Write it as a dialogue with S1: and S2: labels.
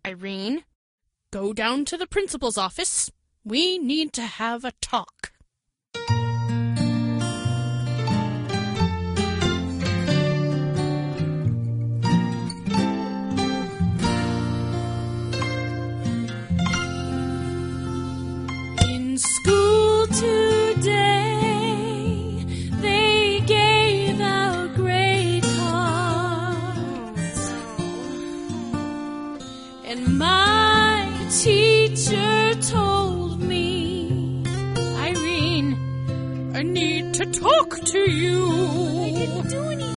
S1: Irene, go down to the principal's office. We need to have a talk. In school today, they gave out grade cards, and my teacher told me, Irene, I need to talk to you.